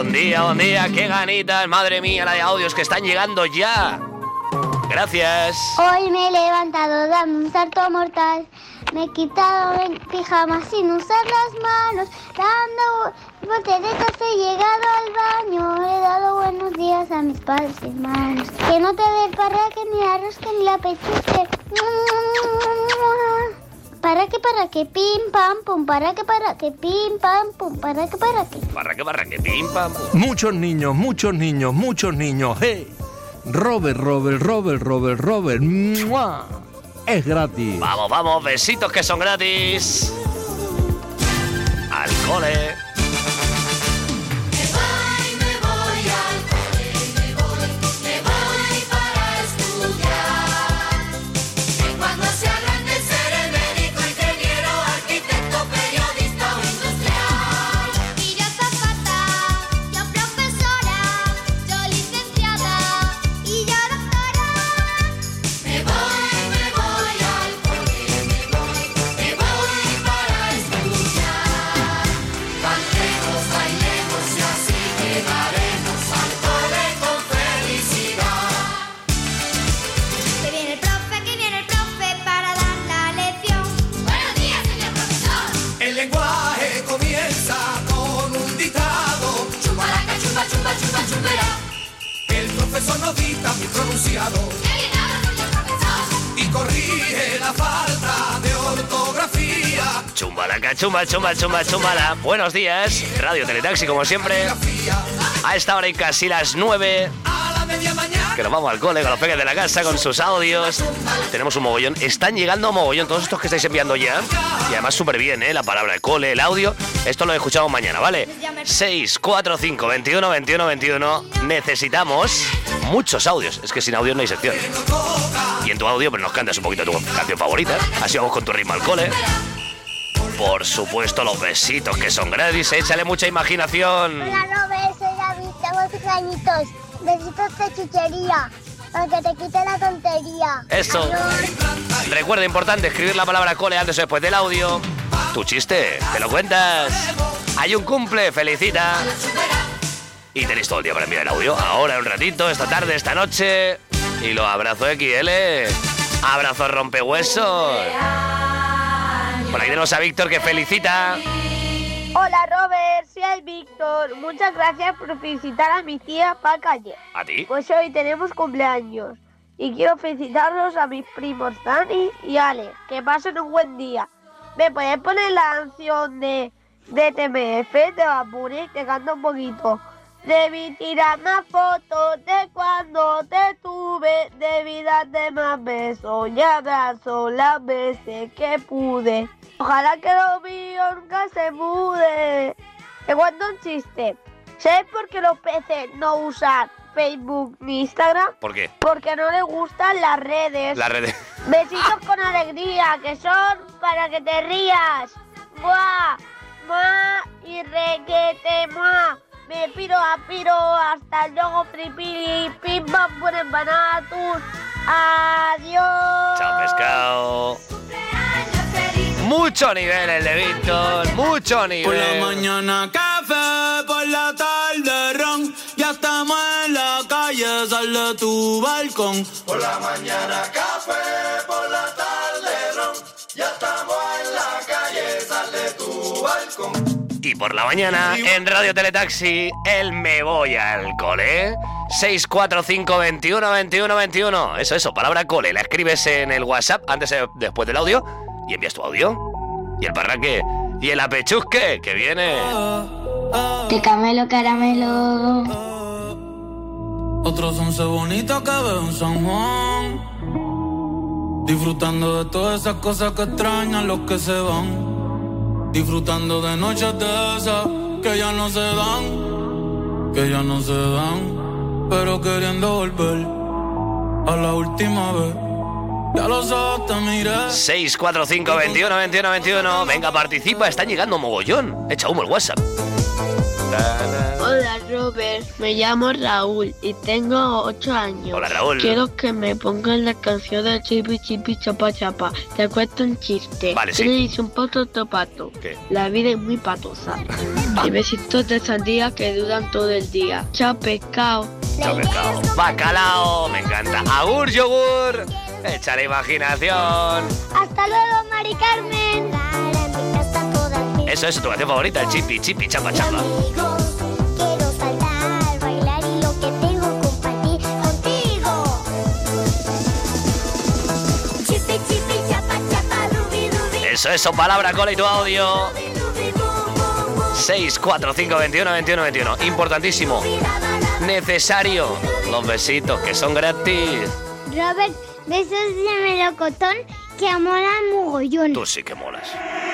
Buen día, qué ganitas, madre mía, la de audios que están llegando ya. Gracias. Hoy me he levantado dando un salto mortal. Me he quitado el pijama sin usar las manos. Dando volteretas he llegado al baño. He dado buenos días a mis padres y hermanos. Que no te dé el parraque, ni la rosca, ni la pechusque. Para que, pim, pam, pum. Para que, pim, pam, pum. Para que, pim, pam, pum. Muchos niños. ¡Hey! Robert. ¡Mua! Es gratis. Vamos, besitos que son gratis. Al cole. El profesor nos dicta muy pronunciado y corrige la falta de ortografía. Chumbalaca, chumbala. Buenos días, Radio Teletaxi como siempre. A esta hora y casi las 9. Que nos vamos al cole con los peques de la casa, con sus audios. Tenemos un mogollón. Están llegando un mogollón todos estos que estáis enviando ya. Y además súper bien, la palabra, el cole, el audio. Esto lo escuchamos mañana, ¿vale? 645 21. Necesitamos muchos audios. Es que sin audio no hay sección. Y en tu audio pues nos cantas un poquito tu canción favorita. Así vamos con tu ritmo al cole. Por supuesto, los besitos que son gratis. Échale mucha imaginación. Hola, Robert, soy David, tengo 5 añitos. Besitos de chuchería, para que te quite la tontería. Eso. Adiós. Recuerda, importante, escribir la palabra cole antes o después del audio. Tu chiste, te lo cuentas. Hay un cumple, felicita. Y tenéis todo el día para enviar el audio. Ahora, un ratito, esta tarde, esta noche. Y los abrazos XL. Abrazos rompehuesos. Por ahí tenemos a Víctor que felicita. Hola Robert, soy el Víctor. Muchas gracias por felicitar a mi tía Paca ayer. ¿A ti? Pues hoy tenemos cumpleaños. Y quiero felicitarlos a mis primos Dani y Ale. Que pasen un buen día. ¿Me puedes poner la canción de TMF, de Bapuri? Te canto un poquito. Debí tirar más fotos de cuando te tuve. Debí darte más besos y abrazos las veces que pude. Ojalá que lo mío nunca se mude. Te cuento un chiste. ¿Sabes por qué los peces no usan Facebook ni Instagram? ¿Por qué? Porque no les gustan las redes. Las redes. Besitos con alegría, que son para que te rías. ¡Mua! ¡Mua! Y requete, ¡mua! Me piro hasta el yogo fripili. Pim pam pum empanatus. Adiós. Chao, pescado. Mucho nivel el de Víctor, mucho nivel. Por la mañana café, por la tarde ron. Ya estamos en la calle, sal de tu balcón. Por la mañana café, por la tarde ron. Ya estamos en la calle, sal de tu balcón. Y por la mañana, en Radio Teletaxi, el Me Voy al Cole. 645 21. Eso, palabra cole. La escribes en el WhatsApp, después del audio, y envías tu audio. Y el parraque, y el apechusque, que viene. De caramelo. Otros 11 bonitos que veo en San Juan. Disfrutando de todas esas cosas que extrañan los que se van. Disfrutando de noches de esas que ya no se dan, pero queriendo volver a la última vez. Ya los ojos te miré. 645 21. Venga, participa, están llegando mogollón. Echa humo el WhatsApp. Hola Robert, me llamo Raúl y tengo 8 años. Hola, Raúl. Quiero que me pongan la canción de Chipi Chipi Chapa Chapa. Te cuento un chiste. Vale, sí. Le dice un pato a otro pato. ¿Qué? La vida es muy patosa. Y besitos de sandía que duran todo el día. Chao pescado. Chao, pescado. Bacalao, me encanta. Agur, yogur. Echa la imaginación. Hasta luego, Mari Carmen. Eso es tu canción favorita, el Chipi Chipi Chapa Chapa. Quiero saltar, bailar y lo que tengo compartir contigo. Chipi, chipi, chapa, chapa, rubi, rubi. Eso, palabra, cola y tu audio. 645212121. Importantísimo. Necesario. Los besitos que son gratis. Robert, besos de melocotón que molan mogollón. Tú sí que molas.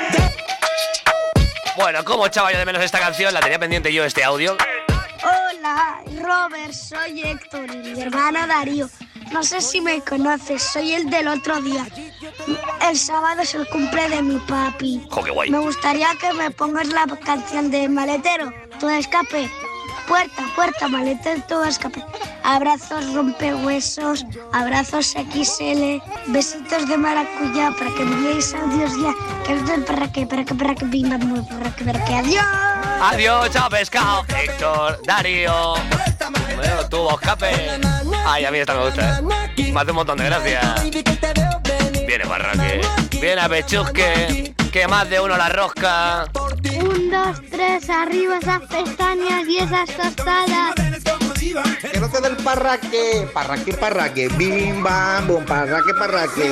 Bueno, ¿cómo echaba yo de menos esta canción? La tenía pendiente yo, este audio. Hola, Robert, soy Héctor y mi hermano Darío. No sé si me conoces, soy el del otro día. El sábado es el cumple de mi papi. Jo, qué guay. Me gustaría que me pongas la canción de Maletero, Tu Escape. Puerta, puerta, maletero, Tu Escape. Abrazos rompehuesos, abrazos XL, besitos de maracuyá para que enviéis audios ya. Que es del para que bim, bam, para que adiós. Adiós, chao pescado. Héctor, Darío. Bueno, tu escape. Ay, a mí esta me gusta, ¿eh? Me hace un montón de gracia. Viene Barraque. Viene a Pechusque. Que más de uno la rosca. 1, 2, 3, arriba esas pestañas y esas tostadas. Que no se del parraque, parraque, bim bam bum, parraque.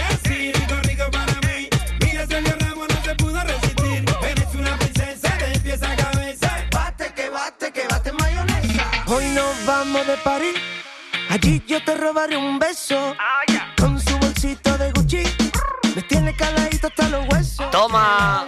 Hoy nos vamos de París, allí yo te robaré un beso. Con su bolsito de Gucci, me tiene caladito hasta los huesos. Toma.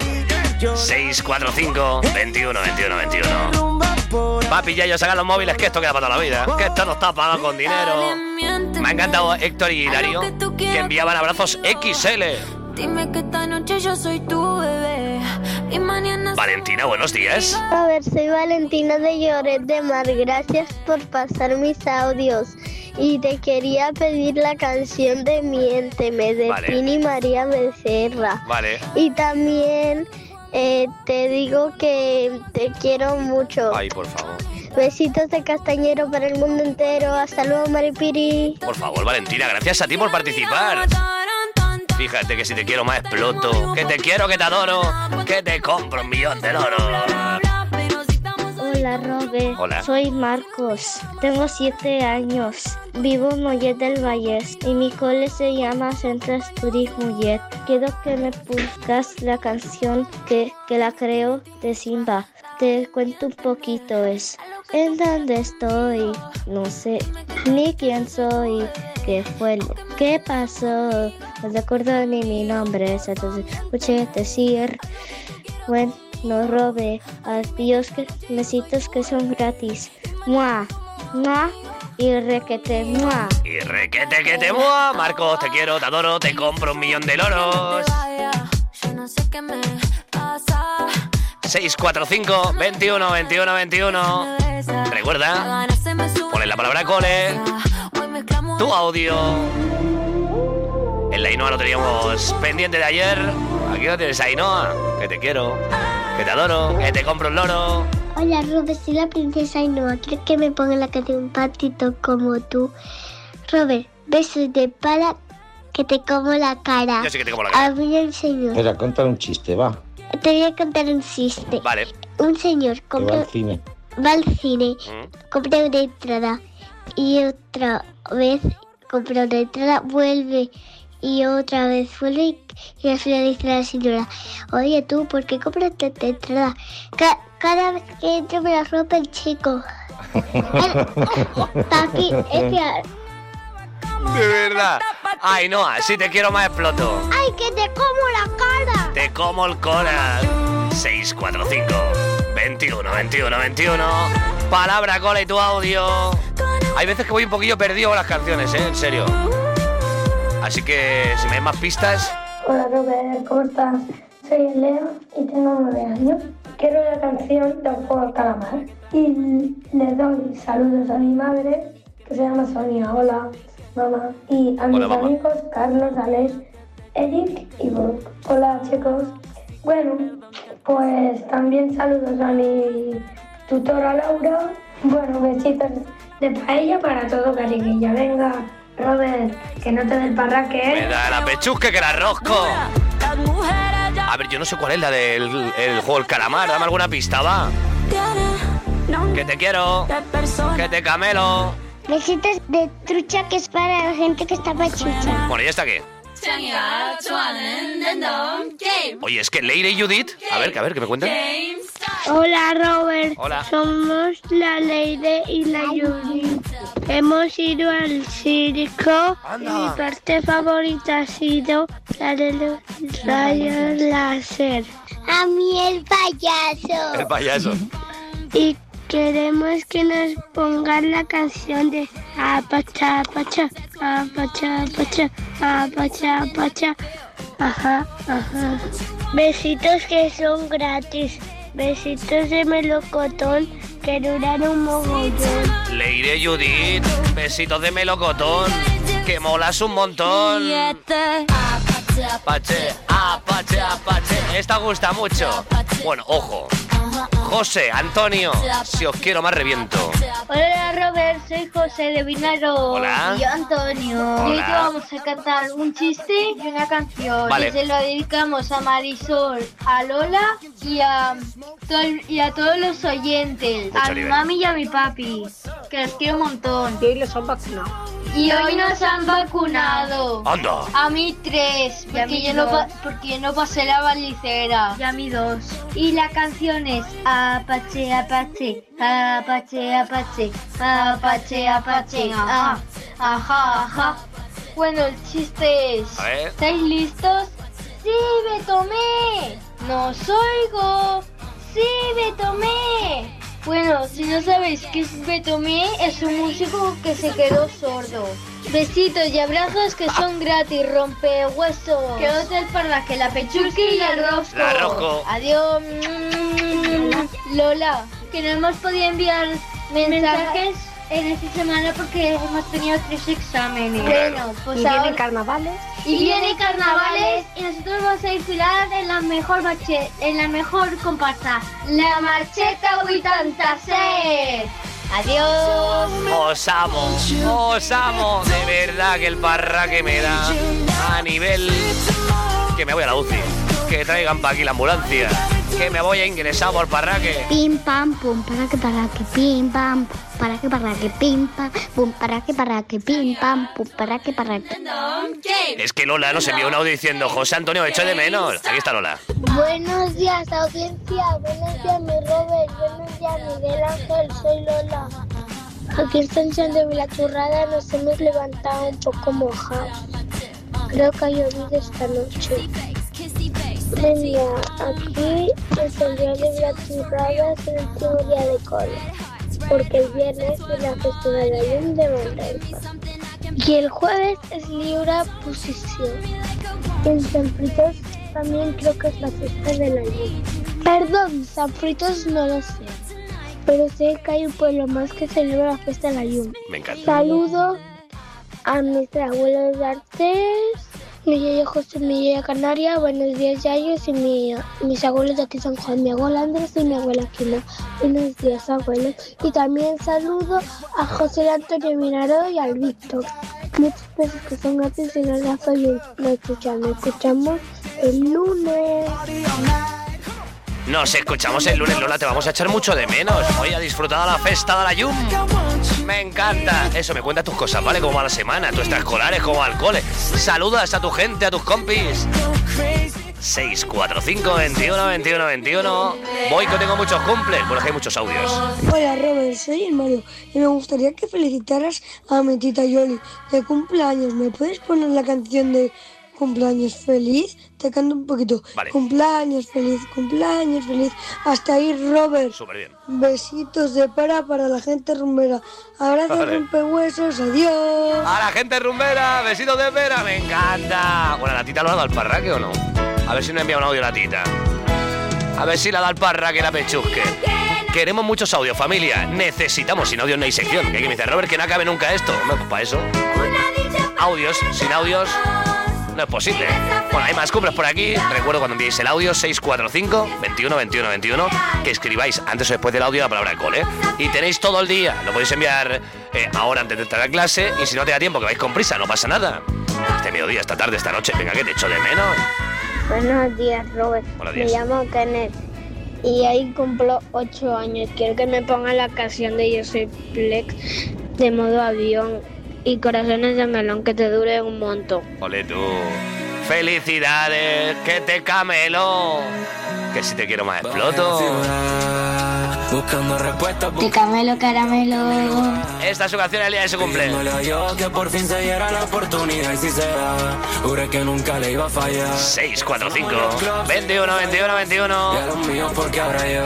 645212121. Papi, ya ellos sacan los móviles, que esto queda para toda la vida. Que esto no está pagado con dinero. Me ha encantado Héctor y Darío, que enviaban abrazos XL. Dime que esta noche yo soy tu bebé y mañana... Valentina, buenos días. A ver, soy Valentina de Lloret de Mar. Gracias por pasar mis audios. Y te quería pedir la canción de Miénteme de Vale. Pini María Becerra. Vale. Y también te digo que te quiero mucho. Ay, por favor. Besitos de castañero para el mundo entero. Hasta luego, Maripiri. Por favor, Valentina, gracias a ti por participar. Fíjate que si te quiero más exploto. Que te quiero, que te adoro. Que te compro 1.000.000 de oro. Hola, Robert. Hola. Soy Marcos. Tengo 7 años. Vivo en Mollet del Vallès y mi cole se llama Centre Estudis Mollet. Quiero que me pongas la canción que la creo de Simba. Te cuento un poquito, es en dónde estoy, no sé ni quién soy, qué fue lo que pasó, no recuerdo ni mi nombre, solo escuché decir, bueno, no robe, adiós, que besitos que son gratis, ¡mua! ¡mua! Y requete, ¡mua! Y requete que te mueva. Marcos, te quiero, te adoro, te compro 1.000.000 de loros. Yo no sé qué me pasa. 645212121. Recuerda, ponle la palabra cole, tu audio. En la Ainhoa lo teníamos pendiente de ayer. Aquí lo tienes, Ainhoa. Que te quiero, que te adoro, que te compro un loro. Hola, Robert, soy la princesa Ainhoa. Quiero que me ponga la canción Un patito como tú. Robert, besos de pala que te como la cara. Yo sí que te como la cara. A mí el señor. Espera, cuéntale un chiste, va. Te voy a contar un chiste. Vale. Un señor Que va al cine. va al cine, compra una entrada y otra vez compra una entrada, vuelve y otra vez vuelve y al final dice la señora, oye tú, ¿por qué compraste esta entrada? Cada vez que entro me la rompe el chico. Papi, De verdad. Ainhoa, si te quiero más exploto. ¡Ay, que te como la cara! Te como el cola. 645212121. Palabra, cola y tu audio. Hay veces que voy un poquillo perdido con las canciones, en serio. Así que si me das más pistas. Hola Robert, ¿cómo estás? Soy Leo y tengo 9 años. quiero la canción del juego del calamar. Y le doy saludos a mi madre, que se llama Sonia. Hola, mamá. Y a mis amigos Carlos, Alex, Eric y Brooke. Hola, chicos. Bueno, pues también saludos a mi tutora Laura. Bueno, besitos de paella para todo, cariñilla. Venga, Robert, que no te dé el parraque, ¿eh? Me da la pechusca que la rosco. A ver, yo no sé cuál es la del juego del calamar. Dame alguna pista, va. Que te quiero, que te camelo. Besitos de trucha, que es para la gente que está pachucha. Bueno, ¿y esta qué? Oye, es que Leire y Judith... A ver, que me cuentan. Hola, Robert. Hola. Somos la Leire y la Judith. Hemos ido al circo. Anda. Mi parte favorita ha sido la de los rayos láser. A mí el payaso. El payaso. Y queremos que nos pongan la canción de Apacha, Apacha, Apacha, Apacha, Apacha, Apacha. Ajá, ajá. Besitos que son gratis. Besitos de melocotón que duran un mogollón. Leire y Judith, besitos de melocotón, que molas un montón. Apache, Apache, Apache. Esta gusta mucho. Bueno, ojo. José, Antonio, si os quiero más reviento. Hola, Robert, soy José de Vinaro. Hola. Y yo, Antonio. Hola. Y hoy te vamos a cantar un chiste y una canción. Vale. Y se lo dedicamos a Marisol, a Lola y a todos los oyentes. Mucho A mi nivel. mami y a mi papi, que los quiero un montón. Y hoy los han vacunado. Y hoy nos han vacunado. Anda. A mí 3, porque yo no pasé la balicera. Y a mí 2. Y la canción es Apache, Apache, Apache, Apache, Apache, Apache, ajá, ajá. Bueno, el chiste es... A ver. ¿Estáis listos? ¡Sí, me tomé! ¡No os oigo! ¡Sí, me tomé! Bueno, si no sabéis qué es Betomé, es un músico que se quedó sordo. Besitos y abrazos que son gratis, rompehuesos. Que no te para que la pechusqui y el rosco. La rosco. Adiós. Lola, que no hemos podido enviar mensajes en esta semana porque hemos tenido 3 exámenes. Bueno, pues Y ahora... vienen carnavales. Y viene carnavales y nosotros vamos a desfilar en la mejor comparsa, la Marcheta 86. Adiós. Os amo, de verdad que el parraque me da a nivel que me voy a la UCI, que traigan para aquí la ambulancia, que me voy a ingresar por parraque. Pim pam pum para que pim pam para que pim pam pum para que pim pam pum para que. Es que Lola nos envió un audio diciendo: José Antonio, echo de menos. Aquí está Lola. Buenos días, audiencia. Buenos días, mi Robert. Buenos días, Miguel Ángel. Soy Lola. Aquí está encendiendo la churrada. Nos hemos levantado un poco mojados. Creo que ha llovido esta noche. Venga, aquí encendiendo la churrada. Es el último día de cole. Porque el viernes es la fiesta de la Llum de Manresa. Y el jueves es libre posición. En San Fritos también creo que es la fiesta de la Llum. Perdón, San Fritos no lo sé. Pero sé que hay un pueblo más que celebra la fiesta de la Llum. Me encanta. Saludo a mis abuelos de Artes, mi yaya José, mi yaya Canaria. Buenos días, yayos, y mis abuelos de aquí San Juan, mi abuela Andrés y mi abuela Quina. Buenos días, abuelos. Y también saludo a José Antonio Minaro y al Víctor. Muchas veces que son gratis y nos escuchamos el lunes. Nos escuchamos el lunes, Lola, te vamos a echar mucho de menos. Hoy ha disfrutado la fiesta de la Llum. Me encanta. Eso, me cuentas tus cosas, ¿vale? Cómo va la semana, tus extraescolares, cómo va el cole. Saludas a tu gente, a tus compis. 645 21 21 21. Voy que tengo muchos cumples, porque hay muchos audios. Hola, Robert, soy el Mario y me gustaría que felicitaras a mi tita Yoli de cumpleaños. ¿Me puedes poner la canción de cumpleaños feliz? Te canto un poquito. Vale. Cumpleaños feliz, cumpleaños feliz. Hasta ahí, Robert. Súper bien. Besitos de para la gente rumbera. Abrazos, Vale. rompehuesos, adiós. A la gente rumbera, besitos de pera, me encanta. Bueno, ¿la tita lo ha dado al parraque o no? A ver si nos envía un audio la tita. A ver si la da el parra que la pechusque. Queremos muchos audios, familia. Necesitamos, sin audios no hay sección. Que me dice Robert que no acabe nunca esto. No, pues para eso. Audios, sin audios no es posible. Bueno, hay más cumples por aquí. Recuerdo cuando enviéis el audio 645 21 21 21 que escribáis antes o después del audio la palabra cole. Y tenéis todo el día. Lo podéis enviar ahora antes de entrar a clase. Y si no te da tiempo, que vais con prisa, no pasa nada. Este mediodía, esta tarde, esta noche. Venga, que te echo de menos. Buenos días, Robert. Buenos días. Me llamo Kenneth y hoy cumplo 8 años. Quiero que me pongan la canción de Yo Soy Plex de modo avión y Corazones de Melón, que te dure un montón. Ole tú. Felicidades, que te camelo. Que si te quiero más exploto. Buscando respuestas. Te camelo caramelo. Esta es su canción el día de su cumpleaños. Yo que por fin se diera la oportunidad y si se da, juré que nunca le iba a fallar. 645 21 21 21. Y a los míos porque ahora yo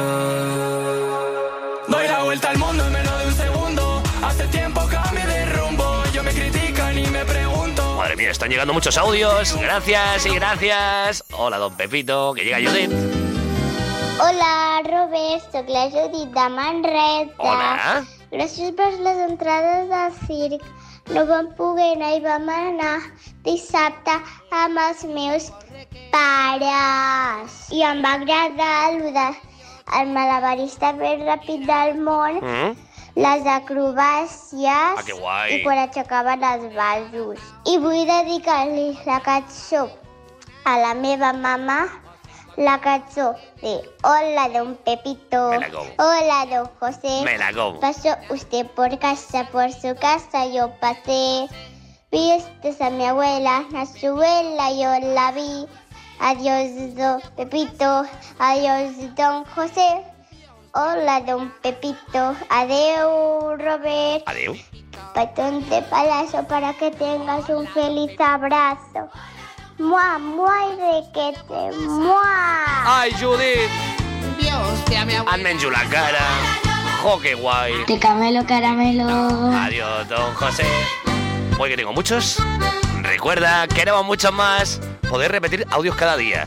doy la vuelta al mundo en menos de un segundo. Hace tiempo cambié de rumbo. Yo me critican y me pregunto. Madre mía, están llegando muchos audios. Gracias y gracias. Hola, don Pepito, que llega Judith. Hola, Robert, soc la Judit de Manresa. Hola. Gràcies per les entrades del circ. No vam poder anar i vam anar dissabte amb els meus pares. I em va agradar el malabarista més ràpid del món, les acrobàcies que guai. i quan aixecaven els vasos. I vull dedicar-li la cançó a la meva mama, la cançó de Hola, don Pepito. Me la como. Hola, don José. Me la como. Pasó usted por su casa, yo pasé. Viste a mi abuela, a su abuela, yo la vi. Adiós, don Pepito. Adiós, don José. Hola, don Pepito. Adeu, Robert. Adeu. Patón de palazo para que tengas un feliz abrazo. ¡Mua, mua y requete! ¡Mua! ¡Ay, Judith! Dios te ame, abuela. Hazme en la cara. ¡Jo, qué guay! Te camelo caramelo. Adiós, don José. Hoy que tengo muchos. Recuerda, queremos muchos más. Poder repetir audios cada día.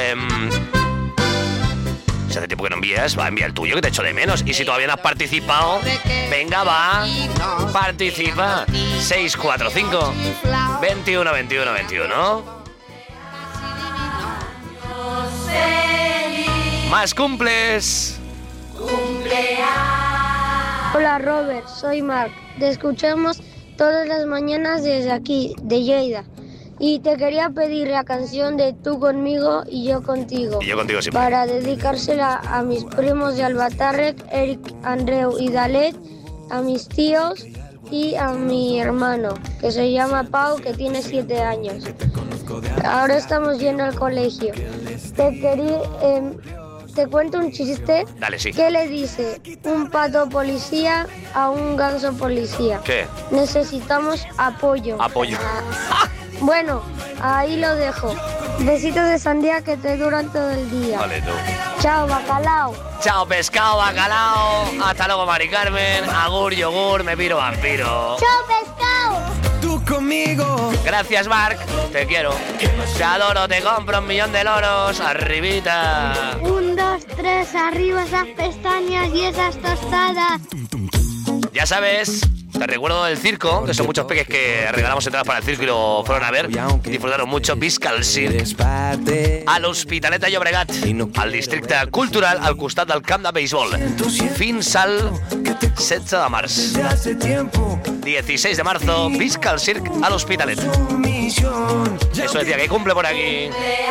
Si hace tiempo que no envías, va a enviar el tuyo, que te echo de menos. Y si todavía no has participado, venga, va. Participa. 645 21 21 21. Más cumples. Hola, Robert, soy Marc. Te escuchamos todas las mañanas desde aquí, de Lleida. Y te quería pedir la canción de Tú conmigo y yo contigo. Y yo contigo siempre. Para dedicársela a mis primos de Albatàrrec, Eric, Andreu y Dalet, a mis tíos y a mi hermano, que se llama Pau, que tiene 7 años. Ahora estamos yendo al colegio. Te cuento un chiste. Dale, sí. ¿Qué le dice un pato policía a un ganso policía? ¿Qué? Necesitamos apoyo. Apoyo. Bueno, ahí lo dejo. Besitos de sandía que te duran todo el día. Vale, tú. Chao, bacalao. Chao, pescado, bacalao. Hasta luego, Mari Carmen. Agur, yogur, me piro vampiro. ¡Chao, pescado! Tú conmigo. Gracias, Marc. Te quiero. Te adoro, te compro 1.000.000 de loros. Arribita. 1, 2, 3, arriba esas pestañas y esas tostadas. Ya sabes, te recuerdo del circo, que son muchos peques que regalamos entradas para el circo y lo fueron a ver. Disfrutaron mucho. Visca al Circ. A l'Hospitalet de Llobregat, al districte cultural, al costat del camp de béisbol. Fins al 16 de març. 16 de marzo, Visca al Circ a l'Hospitalet. Eso decía que cumple por aquí.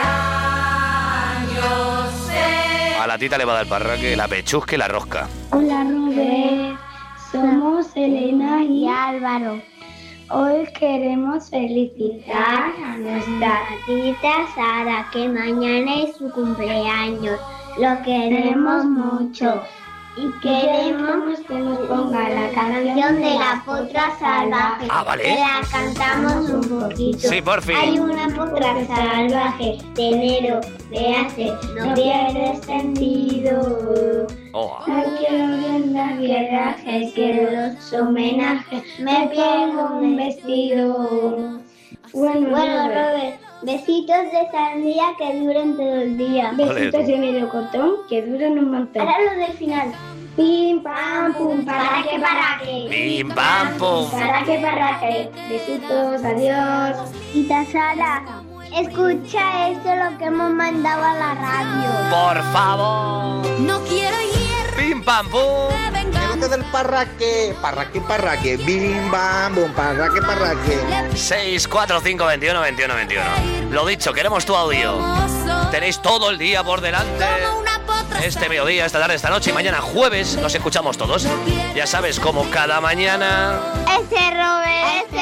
A la tita le va a dar parraque, la pechusca y la rosca. Hola, Robert. Somos Elena y Álvaro. Hoy queremos felicitar a nuestra tita Sara, que mañana es su cumpleaños. Lo queremos mucho y queremos que nos ponga la canción de la potra salvaje. Ah, vale. Que la cantamos un poquito. Sí, por fin. Hay una potra salvaje de enero, de hace, no pierde sentido. Oh. No quiero grandes viajes, quiero los homenajes, me pongo un vestido. Bueno, Robert, Besitos de sandía que duren todo el día. Besitos de melocotón que duren un montón. Ahora lo del final. Pim, pam, pum, para que. Pim, pam, pum. Para que. Besitos, adiós. Tita Sara, escucha esto lo que hemos mandado a la radio. Por favor. No quiero hierro. Pim, pam, pum. El del parraque, bim, bam, bum, parraque. 6, 4, 5, 21, 21, 21. Lo dicho, queremos tu audio. Tenéis todo el día por delante. Este mediodía, esta tarde, esta noche y mañana jueves nos escuchamos todos. Ya sabes, como cada mañana. Ese Robert,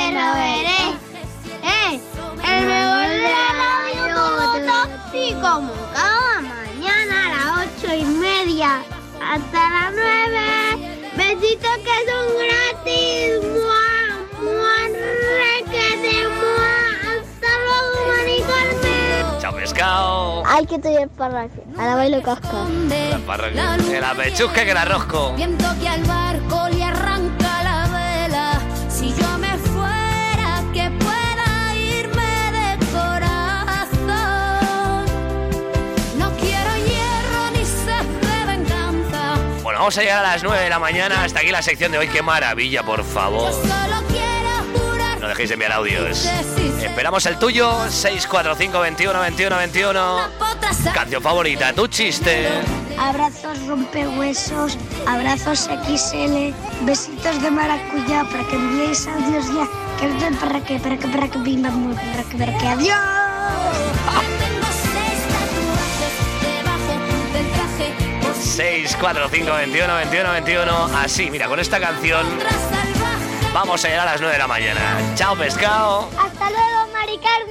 el mejor de la radio. Y como cada mañana a las 8:30 hasta las 9. Besitos que son gratis. Requete, hasta luego, Mari Carmen. Chao, pescado. Ay, que estoy en parraque. Ahora bailo casca. La parraque. Que la pechusque, que la rosco. Viento que al barco le arranca la vela. Si yo me fuera, que pueda irme de corazón. No quiero hierro ni sed de venganza. Bueno, vamos a llegar a las 9 de la mañana. Hasta aquí la sección de hoy. ¡Qué maravilla, por favor! Solo quiero jurar. No dejéis de enviar audios. Esperamos el tuyo. 645 21 21 21. Canción favorita, tu chiste. Abrazos rompehuesos, abrazos XL, besitos de maracuyá para que enviéis audios ya. Que es para que venga muy para que adiós. 6, 4, 5, 21, 21, 21. Así, mira, con esta canción vamos a llegar a las 9 de la mañana. Chao, pescado. Hasta luego, Mari Carmen.